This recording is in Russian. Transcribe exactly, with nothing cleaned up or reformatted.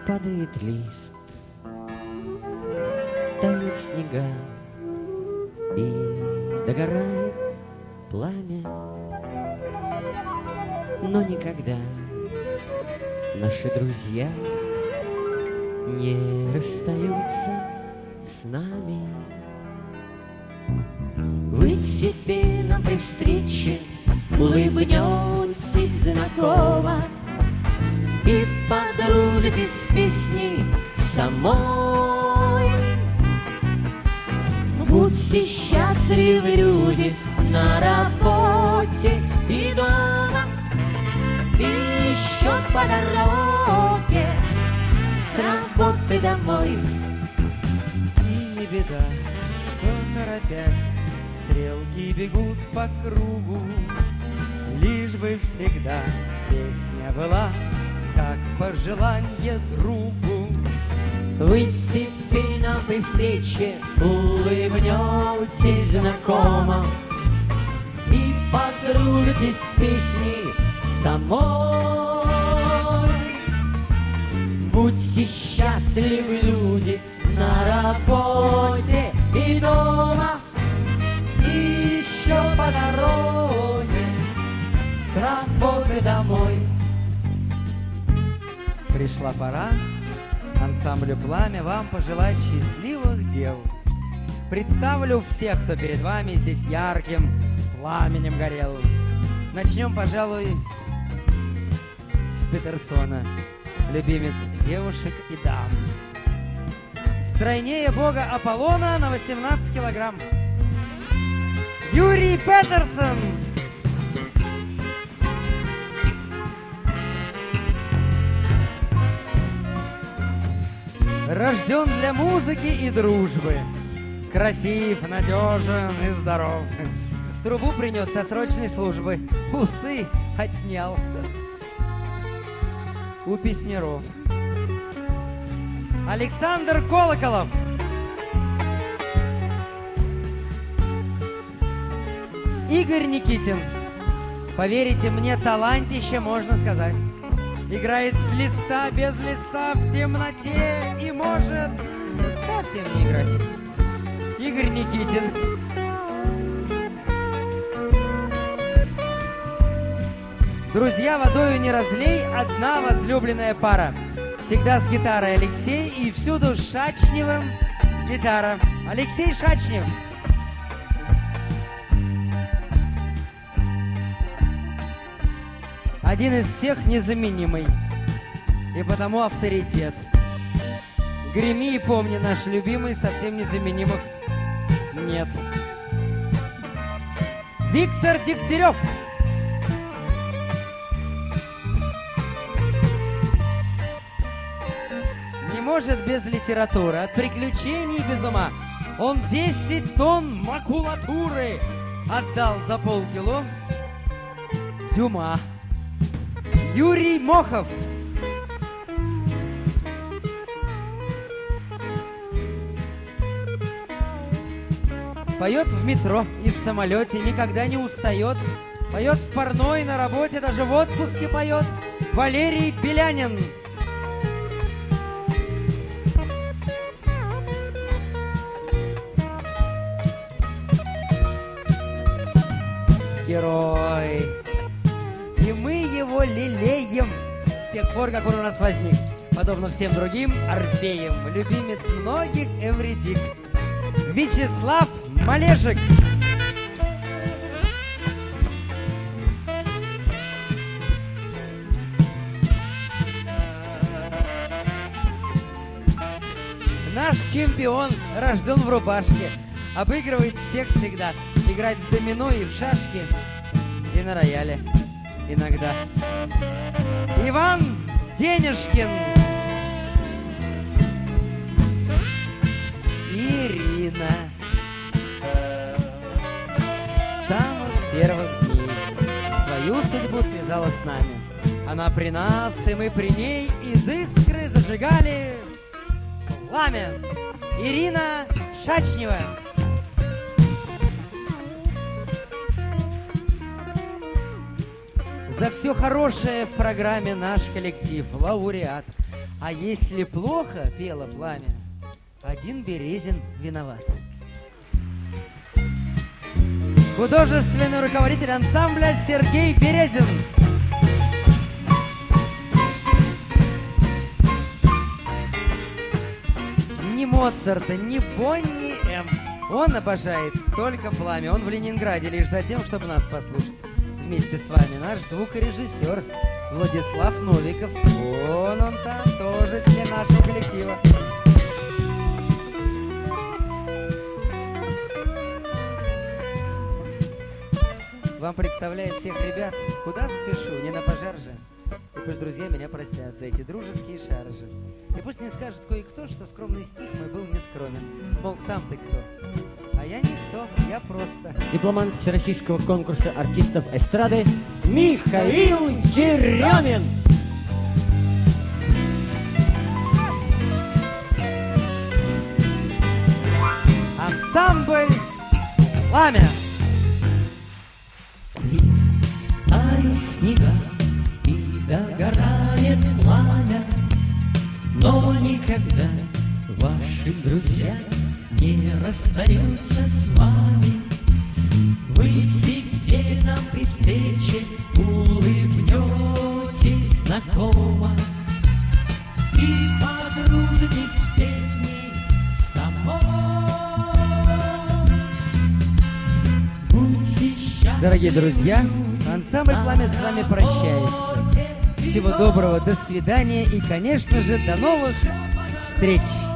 падает лист, тают снега, и догорает пламя. Но никогда наши друзья не расстаются с нами. Вы теперь нам при встрече улыбнетесь знакомо и подружитесь с песней самой. Будьте счастливы, люди, на работе и дома, и еще по дороге с работы домой. И не беда, что торопясь стрелки бегут по кругу, лишь бы всегда песня была, как пожелание другу. Вы теперь нам при встрече улыбнетесь знакомо и подружитесь с песней самой. Будьте счастливы, люди, на работе и дома, и еще по дороге с работы домой. Пришла пора ансамблю «Пламя» вам пожелать счастливых дел. Представлю всех, кто перед вами здесь ярким пламенем горел. Начнем, пожалуй, с Петерсона, любимец девушек и дам. Стройнее бога Аполлона на восемнадцать килограмм. Юрий Петерсон! Рожден для музыки и дружбы, красив, надежен и здоров. В трубу принес со срочной службы, усы отнял у песняров. Александр Колоколов. Игорь Никитин. Поверите мне, талантище, можно сказать. Играет с листа, без листа, в темноте и может совсем не играть. Игорь Никитин. Друзья, водою не разлей, одна возлюбленная пара. Всегда с гитарой Алексей и всюду с Шачневым гитара. Алексей Шачнев. Один из всех незаменимый, и потому авторитет. Греми и помни, наш любимый, совсем незаменимых нет. Виктор Дегтярев. Не может без литературы, от приключений без ума. Он десять тонн макулатуры отдал за полкило Дюма. Юрий Мохов. Поет в метро и в самолете, никогда не устает. Поет в парной, на работе, даже в отпуске поет. Валерий Белянин. Герой. И мы его лелеем с тех пор, как он у нас возник. Подобно всем другим Орфеям, любимец многих Эвредик. Вячеслав Малежик. Наш чемпион рожден в рубашке, обыгрывает всех всегда, играет в домино и в шашки, и на рояле иногда. Иван Денежкин. Ирина. С самых первых дней свою судьбу связала с нами. Она при нас, и мы при ней из искры зажигали пламя. Ирина Шачнева. За все хорошее в программе наш коллектив, лауреат. А если плохо пело пламя, один Березин виноват. Художественный руководитель ансамбля Сергей Березин. Ни Моцарта, ни Бонни М. Он обожает только пламя. Он в Ленинграде лишь за тем, чтобы нас послушать. Вместе с вами наш звукорежиссер Владислав Новиков. Вон он там, тоже член нашего коллектива. Вам представляю всех ребят. Куда спешу, не на пожар же. И пусть друзья меня простят за эти дружеские шаржи. И пусть не скажет кое-кто, что скромный стих мой был не скромен. Мол, сам ты кто? А я никто, я просто Дипломант Всероссийского конкурса артистов эстрады Михаил Еремин. Ансамбль «Пламя». Тают снега и догорает пламя, но никогда ваши друзья не расстаются с вами. Вы теперь нам при встрече улыбнетесь знакомо и подружитесь с песней самой. Будьте счастливы. Дорогие друзья, ансамбль «Пламя» с вами прощается. Всего доброго, до свидания и, конечно же, до новых встреч!